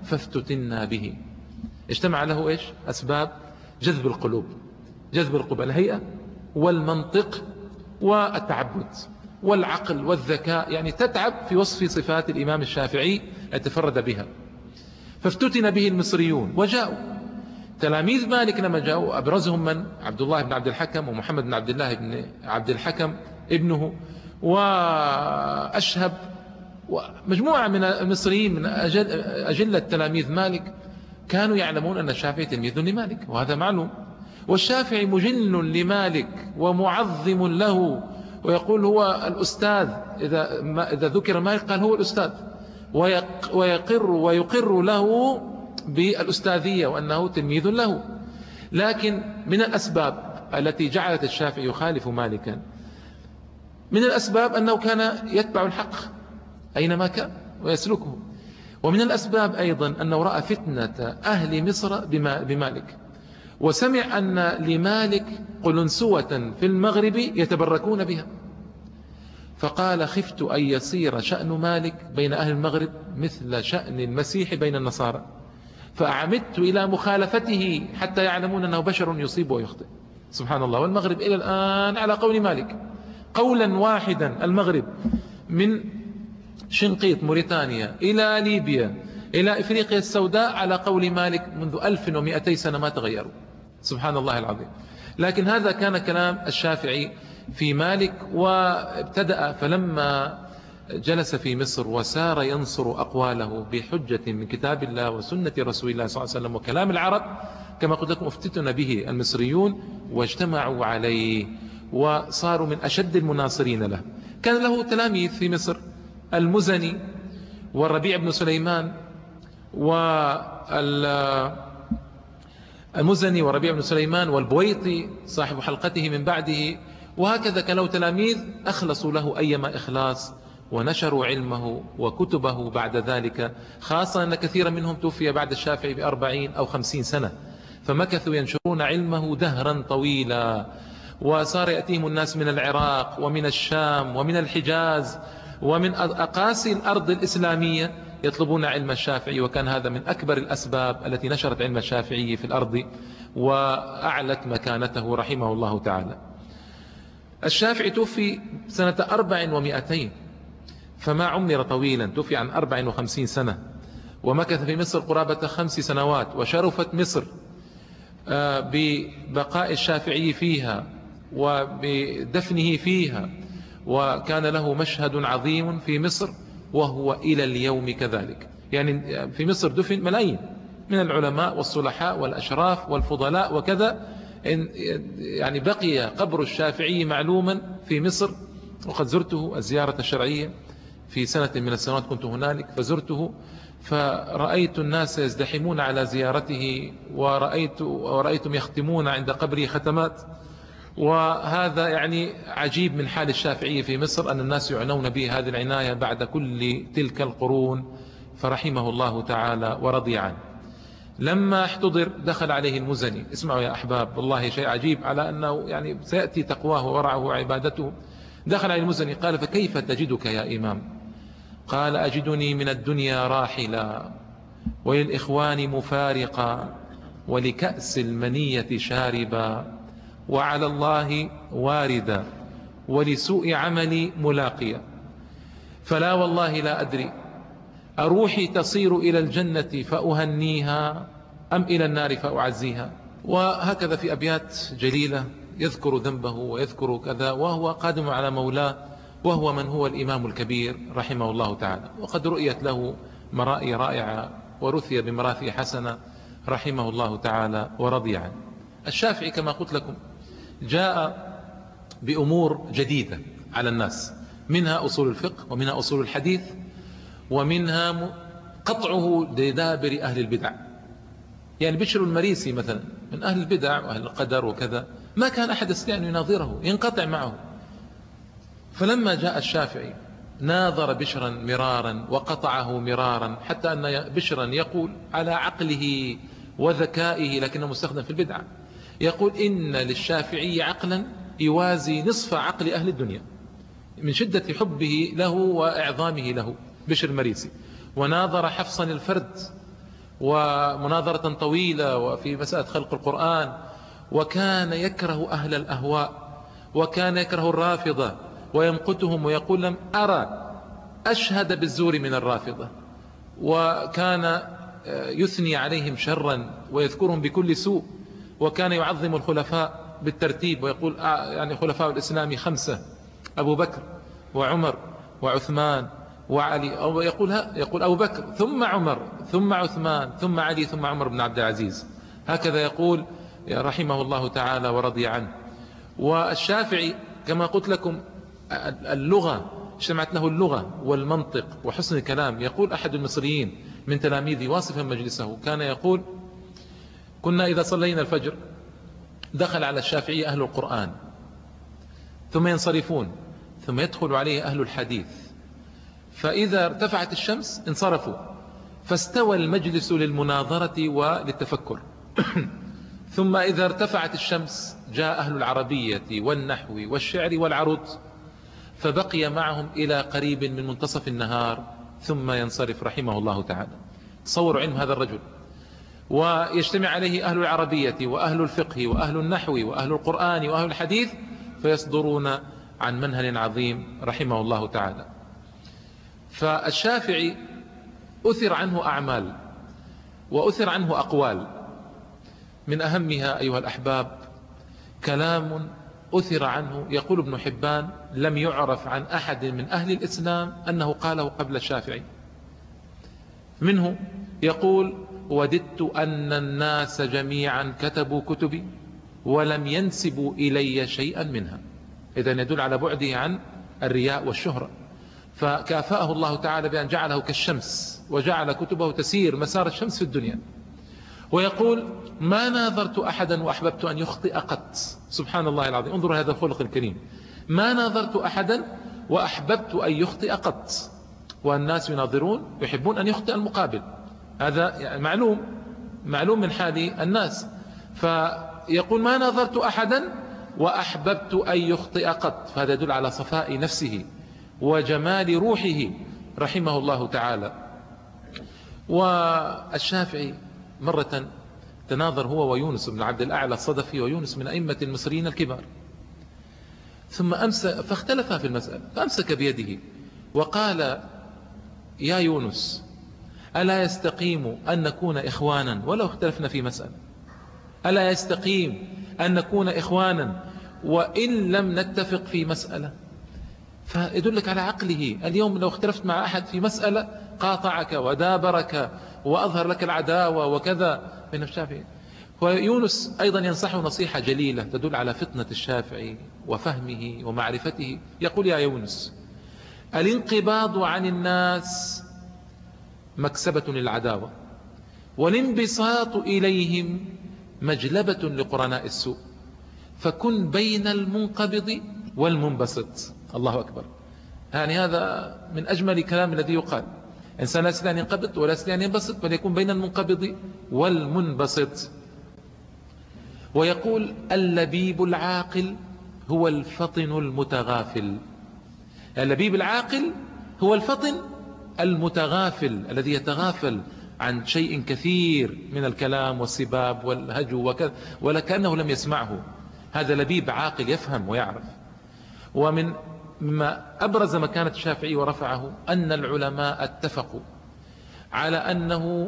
فافتتنا به. اجتمع له إيش؟ أسباب جذب القلوب، جذب القلوب، الهيئة والمنطق والتعبد والعقل والذكاء، يعني تتعب في وصف صفات الإمام الشافعي يتفرد بها. فافتتن به المصريون وجاءوا تلاميذ مالك. لما جاءوا أبرزهم من؟ عبد الله بن عبد الحكم ومحمد بن عبد الله بن عبد الحكم ابنه، وأشهب، ومجموعة من المصريين من أجل أجلة تلاميذ مالك كانوا يعلمون أن الشافعي تلميذ لمالك، وهذا معلوم. والشافعي مجل لمالك ومعظم له، ويقول هو الأستاذ، إذا, ما إذا ذكر مالك قال هو الأستاذ، ويقر ويقر له بالأستاذية وأنه تلميذ له. لكن من الأسباب التي جعلت الشافعي يخالف مالكا، من الأسباب أنه كان يتبع الحق أينما كان ويسلكه. ومن الأسباب أيضا أنه رأى فتنة أهل مصر بمالك، وسمع أن لمالك قلنسوة في المغرب يتبركون بها، فقال خفت أن يصير شأن مالك بين أهل المغرب مثل شأن المسيح بين النصارى، فأعمدت إلى مخالفته حتى يعلمون أنه بشر يصيب ويخطئ. سبحان الله. والمغرب إلى الآن على قول مالك قولا واحدا، المغرب من شنقيط موريتانيا إلى ليبيا إلى إفريقيا السوداء على قول مالك منذ ألف ومئتي سنة ما تغيروا. سبحان الله العظيم. لكن هذا كان كلام الشافعي في مالك. وابتدأ فلما جلس في مصر وسار ينصر أقواله بحجة من كتاب الله وسنة رسول الله صلى الله عليه وسلم وكلام العرب، كما قلت لكم افتتن به المصريون واجتمعوا عليه وصاروا من أشد المناصرين له. كان له تلاميذ في مصر، المزني والربيع بن سليمان، والمزني وربيع بن سليمان والبويطي صاحب حلقته من بعده، وهكذا كان له تلاميذ أخلصوا له أيما إخلاص ونشروا علمه وكتبه بعد ذلك، خاصة أن كثيرا منهم توفي بعد الشافعي بأربعين أو خمسين سنة، فمكثوا ينشرون علمه دهرا طويلا. وصار يأتيهم الناس من العراق ومن الشام ومن الحجاز ومن أقاصي الأرض الإسلامية يطلبون علم الشافعي، وكان هذا من أكبر الأسباب التي نشرت علم الشافعي في الأرض وأعلت مكانته رحمه الله تعالى. الشافعي توفي سنة أربع ومئتين، فما عمر طويلا، توفي عن أربع وخمسين سنة، ومكث في مصر قرابة خمس سنوات، وشرفت مصر ببقاء الشافعي فيها وبدفنه فيها، وكان له مشهد عظيم في مصر وهو إلى اليوم كذلك. يعني في مصر دفن ملايين من العلماء والصلحاء والأشراف والفضلاء وكذا، يعني بقي قبر الشافعي معلوما في مصر. وقد زرته الزيارة الشرعية في سنة من السنوات، كنت هنالك فزرته، فرأيت الناس يزدحمون على زيارته، ورأيت ورأيتم يختمون عند قبره ختمات. وهذا يعني عجيب من حال الشافعي في مصر، أن الناس يعنون به هذه العناية بعد كل تلك القرون، فرحمه الله تعالى ورضي عنه. لما احتضر دخل عليه المزني. اسمعوا يا أحباب، والله شيء عجيب، على أنه يعني سيأتي تقواه وورعه وعبادته. دخل عليه المزني قال فكيف تجدك يا إمام؟ قال أجدني من الدنيا راحلا، وللإخوان مفارقا، ولكأس المنية شاربا، وعلى الله واردا، ولسوء عملي ملاقيا، فلا والله لا أدري أروحي تصير إلى الجنة فأهنيها أم إلى النار فأعزيها. وهكذا في أبيات جليلة يذكر ذنبه ويذكر كذا، وهو قادم على مولاه، وهو من هو الإمام الكبير رحمه الله تعالى. وقد رؤيت له مرائي رائعة ورثي بمراثي حسنة رحمه الله تعالى ورضي عنه. الشافعي كما قلت لكم جاء بأمور جديدة على الناس، منها أصول الفقه، ومنها أصول الحديث، ومنها قطعه لدابر أهل البدع. يعني بشر المريسي مثلا من أهل البدع وأهل القدر وكذا، ما كان أحد يستطيع أن يناظره، ينقطع معه. فلما جاء الشافعي ناظر بشرا مرارا وقطعه مرارا، حتى أن بشرا يقول على عقله وذكائه، لكنه مستخدم في البدعة، يقول إن للشافعي عقلا يوازي نصف عقل أهل الدنيا، من شدة حبه له وإعظامه له بشر المريسي. وناظر حفصا الفرد ومناظرة طويلة وفي مسألة خلق القرآن، وكان يكره أهل الأهواء، وكان يكره الرافضة ويمقتهم ويقول لم أرى أشهد بالزور من الرافضة، وكان يثني عليهم شرا ويذكرهم بكل سوء، وكان يعظم الخلفاء بالترتيب ويقول يعني خلفاء الإسلام خمسة: أبو بكر وعمر وعثمان وعلي، أو يقول ها يقول أبو بكر ثم عمر ثم عثمان ثم علي ثم عمر بن عبد العزيز، هكذا يقول رحمه الله تعالى ورضي عنه. والشافعي كما قلت لكم اللغة اجتمعت له اللغة والمنطق وحسن الكلام. يقول أحد المصريين من تلاميذي واصفا مجلسه، كان يقول: كنا إذا صلينا الفجر دخل على الشافعي أهل القرآن ثم ينصرفون، ثم يدخل عليه أهل الحديث، فإذا ارتفعت الشمس انصرفوا، فاستوى المجلس للمناظرة وللتفكر ثم إذا ارتفعت الشمس جاء أهل العربية والنحو والشعر والعروض، فبقي معهم إلى قريب من منتصف النهار ثم ينصرف رحمه الله تعالى. تصور علم هذا الرجل، ويجتمع عليه أهل العربية وأهل الفقه وأهل النحو وأهل القرآن وأهل الحديث، فيصدرون عن منهل عظيم رحمه الله تعالى. فالشافعي أثر عنه أعمال وأثر عنه أقوال، من أهمها أيها الأحباب كلام أثر عنه، يقول ابن حبان: لم يعرف عن أحد من أهل الإسلام أنه قاله قبل الشافعي. منه يقول: وددت أن الناس جميعا كتبوا كتبي ولم ينسبوا إلي شيئا منها. إذن يدل على بعده عن الرياء والشهرة، فكافأه الله تعالى بأن جعله كالشمس وجعل كتبه تسير مسار الشمس في الدنيا. ويقول: ما ناظرت أحدا وأحببت أن يخطئ قط. سبحان الله العظيم، انظروا هذا الخلق الكريم، ما ناظرت أحدا وأحببت أن يخطئ قط. والناس يناظرون يحبون أن يخطئ المقابل، هذا يعني معلوم معلوم من حال الناس. فيقول: ما ناظرت أحدا وأحببت أن يخطئ قط، فهذا يدل على صفاء نفسه وجمال روحه رحمه الله تعالى. والشافعي مرة تناظر هو ويونس بن عبد الأعلى الصدفي، ويونس من أئمة المصريين الكبار، ثم أمسك فاختلفا في المسألة، فأمسك بيده وقال: يا يونس، ألا يستقيم أن نكون إخوانا ولو اختلفنا في مسألة؟ ألا يستقيم أن نكون إخوانا وإن لم نتفق في مسألة؟ فيدلك على عقله. اليوم لو اختلفت مع أحد في مسألة قاطعك ودابرك وأظهر لك العداوة وكذا بين الشافعي. ويونس أيضا ينصحه نصيحة جليلة تدل على فطنة الشافعي وفهمه ومعرفته. يقول: يا يونس، الانقباض عن الناس مكسبة للعداوة، والانبساط إليهم مجلبة لقرناء السوء، فكن بين المنقبض والمنبسط. الله أكبر، يعني هذا من أجمل كلام الذي يقال. إنسان لا يستطيع أن ينقبض ولا يستطيع أن ينبسط، بل يكون بين المنقبض والمنبسط. ويقول: اللبيب العاقل هو الفطن المتغافل. اللبيب العاقل هو الفطن المتغافل الذي يتغافل عن شيء كثير من الكلام والسباب والهجو وكذا ولكنه لم يسمعه. هذا لبيب عاقل يفهم ويعرف. ومن ما أبرز مكانة الشافعي ورفعه أن العلماء اتفقوا على أنه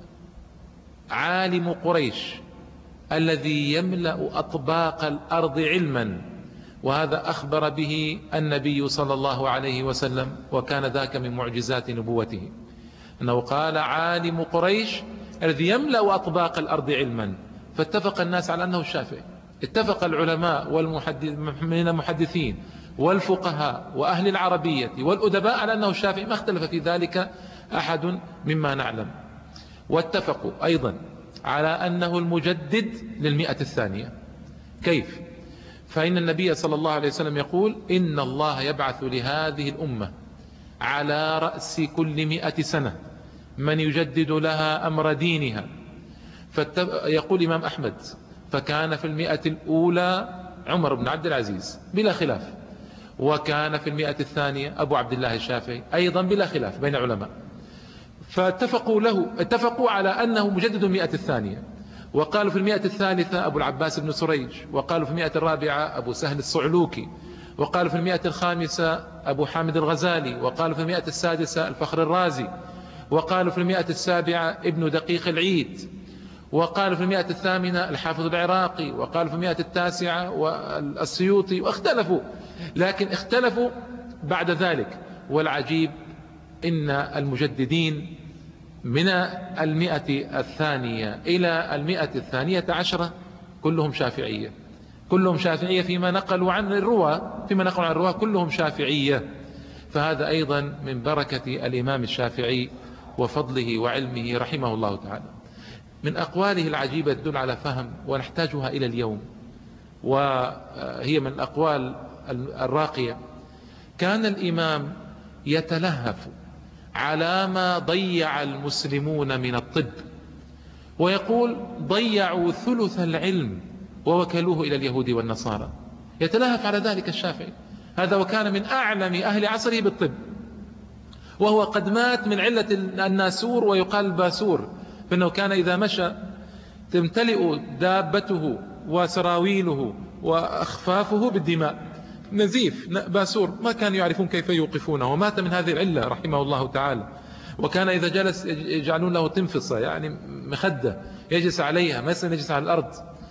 عالم قريش الذي يملأ أطباق الأرض علما، وهذا أخبر به النبي صلى الله عليه وسلم، وكان ذاك من معجزات نبوته أنه قال: عالم قريش الذي يملأ أطباق الأرض علما. فاتفق الناس على أنه الشافعي. اتفق العلماء من المحدثين والفقهاء وأهل العربية والأدباء على أنه الشافعي، ما اختلف في ذلك أحد مما نعلم. واتفقوا أيضا على أنه المجدد للمئة الثانية. كيف؟ فإن النبي صلى الله عليه وسلم يقول: إن الله يبعث لهذه الأمة على رأس كل مئة سنة من يجدد لها أمر دينها. يقول إمام أحمد: فكان في المئة الأولى عمر بن عبد العزيز بلا خلاف، وكان في المئة الثانية أبو عبد الله الشافعي أيضا بلا خلاف بين علماء. فاتفقوا له اتفقوا على أنه مجدد المئة الثانية، وقالوا في المئة الثالثة أبو العباس بن سريج، وقالوا في المئة الرابعة أبو سهل الصعلوكي، وقالوا في المئة الخامسة أبو حامد الغزالي، وقالوا في المئة السادسة الفخر الرازي، وقالوا في المئة السابعة ابن دقيق العيد، وقالوا في المئة الثامنة الحافظ العراقي، وقالوا في المئة التاسعة والسيوطي، واختلفوا. لكن اختلفوا بعد ذلك. والعجيب إن المجددين من المئة الثانية إلى المئة الثانية عشرة كلهم شافعية، كلهم شافعية فيما نقلوا عن الرواة، فيما نقلوا عن الرواة كلهم شافعية. فهذا أيضا من بركة الإمام الشافعي وفضله وعلمه رحمه الله تعالى. من أقواله العجيبة تدل على فهم ونحتاجها إلى اليوم، وهي من الأقوال الراقية. كان الإمام يتلهف على ما ضيع المسلمون من الطب، ويقول ضيعوا ثلث العلم ووكلوه إلى اليهود والنصارى. يتلهف على ذلك الشافعي، هذا وكان من أعلم أهل عصره بالطب، وهو قد مات من علة الناسور ويقال الباسور، فإنه كان إذا مشى تمتلئ دابته وسراويله وأخفافه بالدماء، نزيف باسور، ما كانوا يعرفون كيف يوقفونه، ومات من هذه العلة رحمه الله تعالى. وكان إذا جلس يجعلون له تنفصة، يعني مخدة يجلس عليها، ما يجلس على الأرض.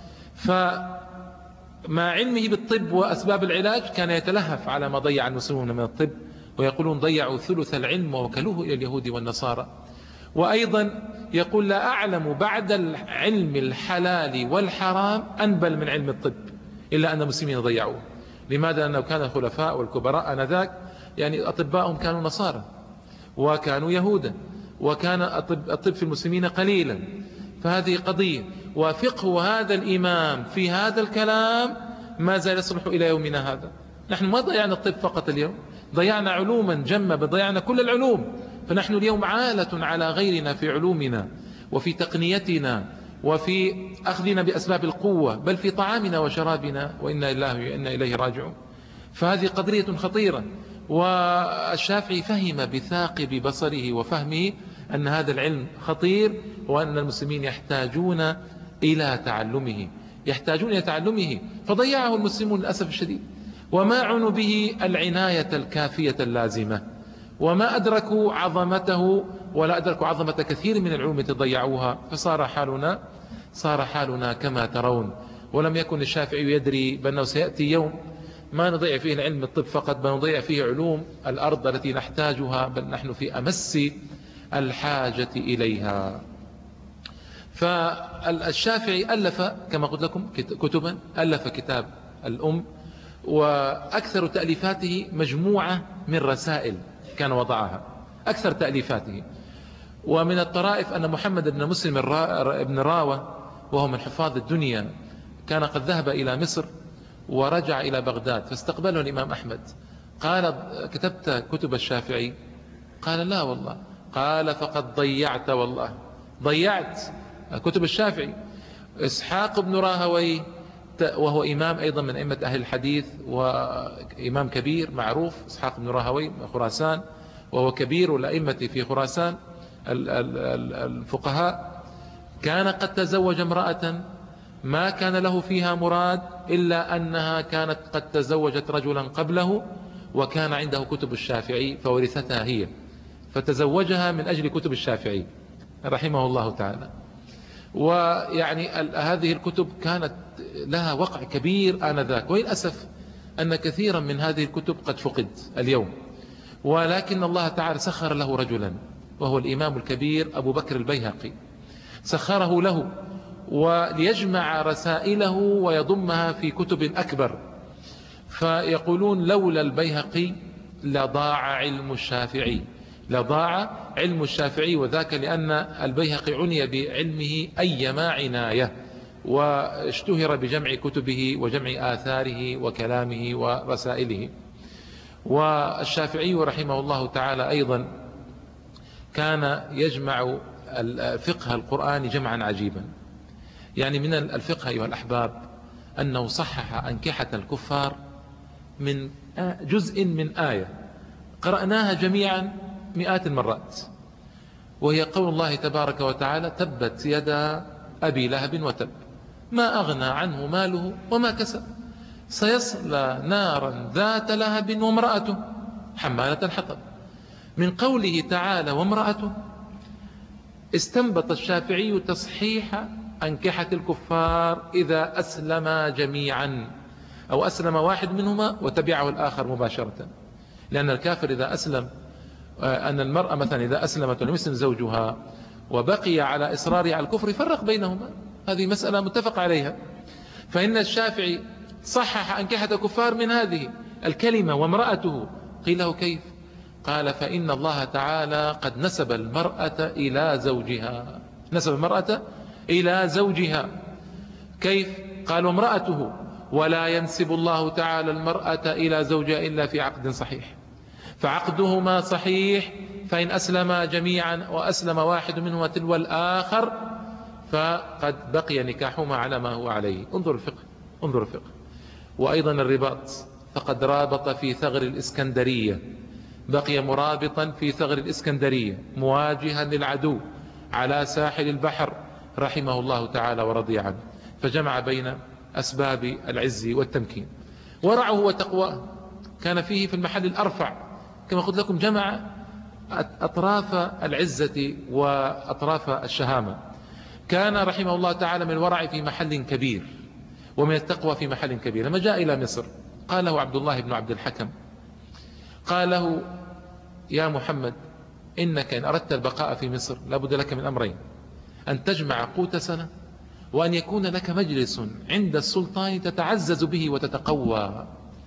فمع علمه بالطب وأسباب العلاج كان يتلهف على ما ضيع المسلمون من الطب، ويقولون ضيعوا ثلث العلم ووكلوه إلى اليهود والنصارى. وأيضا يقول لا أعلم بعد العلم الحلال والحرام أنبل من علم الطب، إلا أن المسلمين ضيعوه. لماذا؟ لأنه كان الخلفاء والكبراء آنذاك يعني أطباءهم كانوا نصارى وكانوا يهودا، وكان الطب في المسلمين قليلا. فهذه قضية، وفقه هذا الإمام في هذا الكلام ما زال يصلح إلى يومنا هذا. نحن ما ضيعنا الطب فقط اليوم، ضيعنا علوما جمة، ضيعنا كل العلوم. فنحن اليوم عالة على غيرنا في علومنا وفي تقنيتنا وفي أخذنا بأسباب القوة، بل في طعامنا وشرابنا، وإنا لله وإنا إليه راجعون. فهذه قضية خطيرة. والشافعي فهم بثاقب بصره وفهمه أن هذا العلم خطير، وأن المسلمين يحتاجون إلى تعلمه، يحتاجون إلى تعلمه، فضيعه المسلمون للأسف الشديد، وما عنوا به العناية الكافية اللازمة، وما أدركوا عظمته ولا أدركوا عظمة كثير من العلوم التي ضيعوها. فصار حالنا صار حالنا كما ترون. ولم يكن الشافعي يدري بأنه سيأتي يوم ما نضيع فيه العلم الطب فقط، بل نضيع فيه علوم الأرض التي نحتاجها، بل نحن في أمس الحاجة إليها. فالشافعي ألف كما قلت لكم كتبا، ألف كتاب الأم، وأكثر تأليفاته مجموعة من رسائل كان وضعها، أكثر تأليفاته. ومن الطرائف أن محمد بن مسلم بن راوة، وهو من حفاظ الدنيا، كان قد ذهب إلى مصر ورجع إلى بغداد، فاستقبله الإمام أحمد. قال كتبت كتب الشافعي؟ قال لا والله. قال فقد ضيعت، والله ضيعت كتب الشافعي. إسحاق بن راهوي، وهو إمام أيضا من أئمة أهل الحديث وإمام كبير معروف، إسحاق بن راهوي من خراسان، وهو كبير الأئمة في خراسان الفقهاء. كان قد تزوج امرأة ما كان له فيها مراد، إلا أنها كانت قد تزوجت رجلا قبله، وكان عنده كتب الشافعي فورثتها هي، فتزوجها من أجل كتب الشافعي رحمه الله تعالى. ويعني هذه الكتب كانت لها وقع كبير آنذاك، وللأسف أن كثيرا من هذه الكتب قد فقد اليوم. ولكن الله تعالى سخر له رجلا، وهو الإمام الكبير أبو بكر البيهقي، سخره له وليجمع رسائله ويضمها في كتب أكبر. فيقولون لولا البيهقي لضاع علم الشافعي، لضاع علم الشافعي، وذاك لأن البيهقي عني بعلمه أيما عناية، واشتهر بجمع كتبه وجمع آثاره وكلامه ورسائله. والشافعي رحمه الله تعالى أيضا كان يجمع الفقه القرآني جمعا عجيبا. يعني من الفقه أيها الأحباب أنه صحح أنكحة الكفار من جزء من آية قرأناها جميعا مئات المرات، وهي قول الله تبارك وتعالى: تبت يدا أبي لهب وتب ما أغنى عنه ماله وما كسب سيصلى نارا ذات لهب وامرأته حمالة الحطب. من قوله تعالى وامرأته استنبط الشافعي تصحيح أنكحة الكفار إذا أسلم جميعا، أو أسلم واحد منهما وتبعه الآخر مباشرة، لأن الكافر إذا أسلم، أن المرأة مثلا إذا أسلمت ولم يسلم زوجها وبقي على إصراره على الكفر فرق بينهما، هذه مسألة متفق عليها. فإن الشافعي صحح أنكحة الكفار من هذه الكلمة وامرأته. قيل له: كيف؟ قال: فإن الله تعالى قد نسب المرأة إلى زوجها، نسب المرأة إلى زوجها. كيف؟ قال: وامرأته، ولا ينسب الله تعالى المرأة إلى زوجها إلا في عقد صحيح، فعقدهما صحيح، فإن أسلما جميعا وأسلم واحد منهما تلو الآخر فقد بقي نكاحهما على ما هو عليه. انظر الفقه، انظر الفقه. وأيضا الرباط، فقد رابط في ثغر الإسكندرية، بقي مرابطا في ثغر الإسكندرية مواجها للعدو على ساحل البحر رحمه الله تعالى ورضي عنه، فجمع بين أسباب العز والتمكين. ورعه وتقواه كان فيه في المحل الأرفع، كما قلت لكم جمع أطراف العزة وأطراف الشهامة. كان رحمه الله تعالى من الورع في محل كبير، ومن التقوى في محل كبير. لما جاء إلى مصر قال له عبد الله بن عبد الحكم، قال له: يا محمد، إنك إن أردت البقاء في مصر لابد لك من أمرين: أن تجمع قوت سنة، وأن يكون لك مجلس عند السلطان تتعزز به وتتقوى.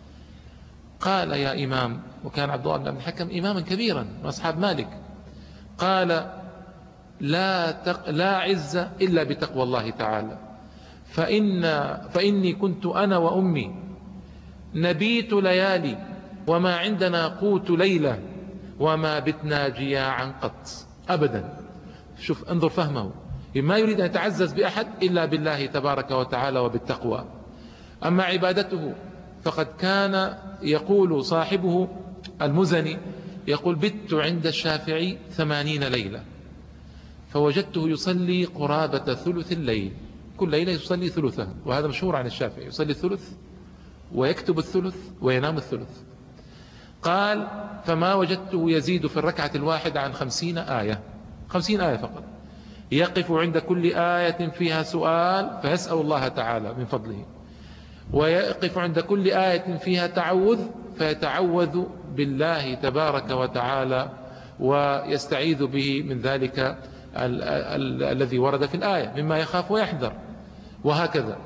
قال: يا إمام، وكان عبد الله بن عبد الحكم إماما كبيرا من أصحاب مالك، قال: لا, تق... لا عز إلا بتقوى الله تعالى، فإن... فإني كنت أنا وأمي نبيت ليالي وما عندنا قوت ليلة وما بتنا جياعا قط أبدا. شوف، انظر فهمه، ما يريد أن يتعزز بأحد إلا بالله تبارك وتعالى وبالتقوى. أما عبادته فقد كان يقول صاحبه المزني، يقول: بت عند الشافعي ثمانين ليلة فوجدته يصلي قرابة ثلث الليل، كل ليلة يصلي ثلثها، وهذا مشهور عن الشافعي، يصلي الثلث ويكتب الثلث وينام الثلث. قال: فما وجدته يزيد في الركعة الواحدة عن خمسين آية، خمسين آية فقط، يقف عند كل آية فيها سؤال فيسأل الله تعالى من فضله، ويقف عند كل آية فيها تعوذ فيتعوذ بالله تبارك وتعالى ويستعيذ به من ذلك ال ال الذي ورد في الآية مما يخاف ويحذر، وهكذا.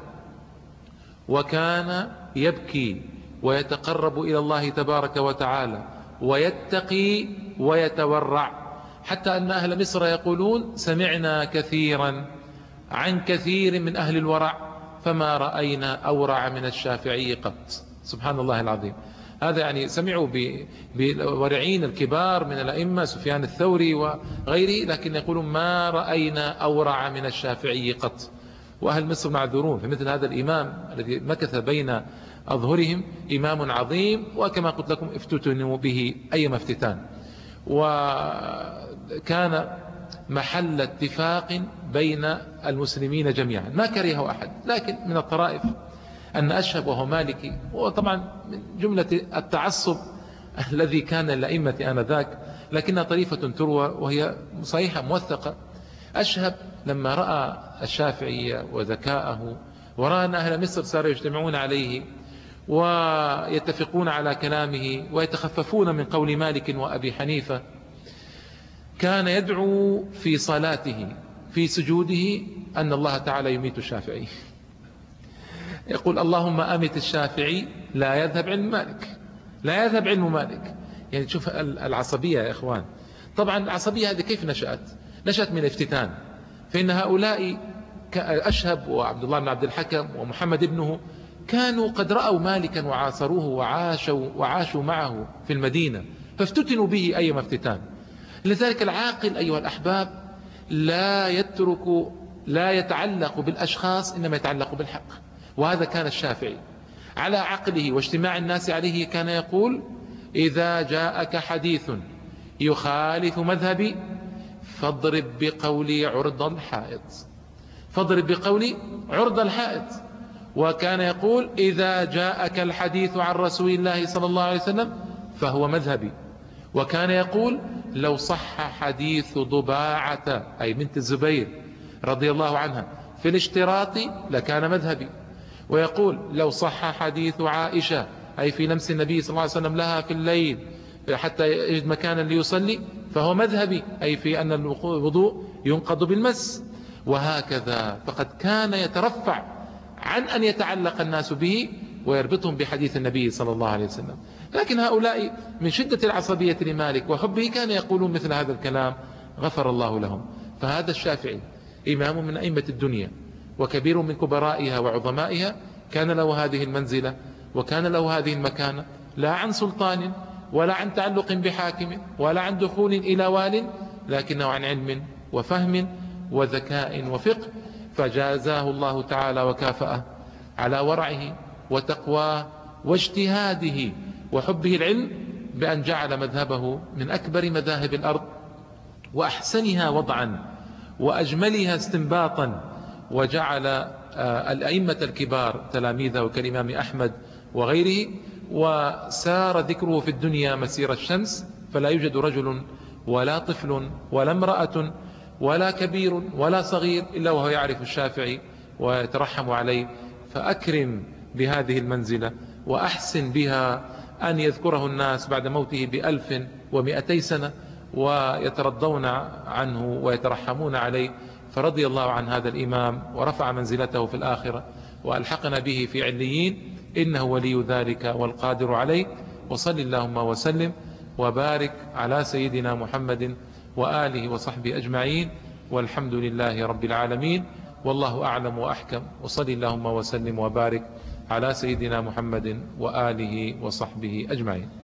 وكان يبكي ويتقرب إلى الله تبارك وتعالى ويتقي ويتورع، حتى أن أهل مصر يقولون: سمعنا كثيرا عن كثير من أهل الورع فما رأينا أورع من الشافعي قط. سبحان الله العظيم. هذا يعني سمعوا بالورعين الكبار من الأئمة سفيان الثوري وغيره، لكن يقولون: ما رأينا أورع من الشافعي قط. وأهل مصر معذورون، فمثل هذا الإمام الذي مكث بين أظهرهم إمام عظيم، وكما قلت لكم افتتنوا به أيما افتتان، وكان محل اتفاق بين المسلمين جميعا، ما كرهه أحد. لكن من الطرائف أن أشهب وهو مالكي، وطبعا من جملة التعصب الذي كان للأئمة آنذاك، لكنها طريفة تروى وهي صحيحة موثقة. أشهب لما رأى الشافعي وذكاءه، ورأى أن أهل مصر صاروا يجتمعون عليه ويتفقون على كلامه ويتخففون من قول مالك وأبي حنيفة، كان يدعو في صلاته في سجوده أن الله تعالى يميت الشافعي، يقول: اللهم أمت الشافعي لا يذهب علم مالك، لا يذهب علم مالك. يعني تشوف العصبية يا إخوان. طبعا العصبية هذه كيف نشأت؟ نشأت من الافتتان، فإن هؤلاء أشهب وعبد الله بن عبد الحكم ومحمد ابنه كانوا قد رأوا مالكا وعاصروه وعاشوا, وعاشوا معه في المدينة، فافتتنوا به أيما افتتان. لذلك العاقل أيها الأحباب لا يترك لا يتعلق بالأشخاص، إنما يتعلق بالحق. وهذا كان الشافعي على عقله واجتماع الناس عليه، كان يقول: إذا جاءك حديث يخالف مذهبي فاضرب بقولي عرض الحائط، فاضرب بقولي عرض الحائط. وكان يقول إذا جاءك الحديث عن رسول الله صلى الله عليه وسلم فهو مذهبي. وكان يقول لو صح حديث ضباعة أي بنت الزبير رضي الله عنها في الاشتراط لكان مذهبي. ويقول لو صح حديث عائشة أي في لمس النبي صلى الله عليه وسلم لها في الليل حتى يجد مكانا ليصلي فهو مذهبي، أي في أن الوضوء ينقض بالمس. وهكذا فقد كان يترفع عن أن يتعلق الناس به ويربطهم بحديث النبي صلى الله عليه وسلم. لكن هؤلاء من شدة العصبية لمالك وحبه كان يقولون مثل هذا الكلام، غفر الله لهم. فهذا الشافعي إمام من أئمة الدنيا وكبير من كبرائها وعظمائها، كان له هذه المنزلة وكان له هذه المكانة، لا عن سلطان ولا عن تعلق بحاكم ولا عن دخول إلى وال، لكنه عن علم وفهم وذكاء وفقه. فجازاه الله تعالى وكافأه على ورعه وتقواه واجتهاده وحبه العلم بأن جعل مذهبه من أكبر مذاهب الأرض وأحسنها وضعا وأجملها استنباطا، وجعل الأئمة الكبار تلاميذه كالإمام أحمد وغيره، وسار ذكره في الدنيا مسير الشمس، فلا يوجد رجل ولا طفل ولا امرأة ولا كبير ولا صغير إلا وهو يعرف الشافعي ويترحم عليه. فأكرم بهذه المنزلة وأحسن بها أن يذكره الناس بعد موته بألف ومئتي سنة ويترضون عنه ويترحمون عليه. فرضي الله عن هذا الإمام ورفع منزلته في الآخرة وألحقنا به في عليين، إنه ولي ذلك والقادر عليه. وصل اللهم وسلم وبارك على سيدنا محمد وآله وصحبه أجمعين، والحمد لله رب العالمين، والله أعلم وأحكم. وصل اللهم وسلم وبارك على سيدنا محمد وآله وصحبه أجمعين.